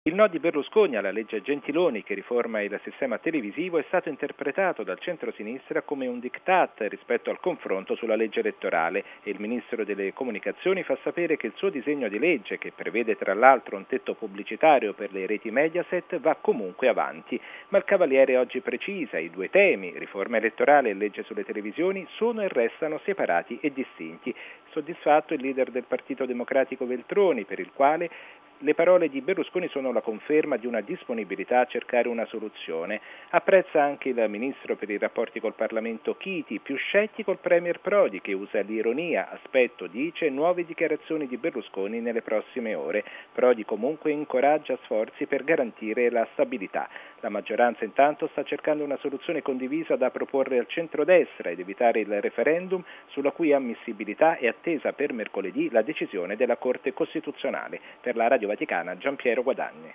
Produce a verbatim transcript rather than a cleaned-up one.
Il no di Berlusconi alla legge Gentiloni che riforma il sistema televisivo è stato interpretato dal centro-sinistra come un diktat rispetto al confronto sulla legge elettorale e il ministro delle comunicazioni fa sapere che il suo disegno di legge, che prevede tra l'altro un tetto pubblicitario per le reti Mediaset, va comunque avanti. Ma il Cavaliere oggi precisa: i due temi, riforma elettorale e legge sulle televisioni, sono e restano separati e distinti. Soddisfatto il leader del Partito Democratico Veltroni, per il quale le parole di Berlusconi sono la conferma di una disponibilità a cercare una soluzione. Apprezza anche il ministro per i rapporti col Parlamento Chiti, più scettico il premier Prodi, che usa l'ironia. Aspetto, dice, nuove dichiarazioni di Berlusconi nelle prossime ore. Prodi comunque incoraggia sforzi per garantire la stabilità. La maggioranza intanto sta cercando una soluzione condivisa da proporre al centrodestra ed evitare il referendum, sulla cui ammissibilità è attesa per mercoledì la decisione della Corte Costituzionale. Per la Radio Vaticana, Giampiero Guadagni.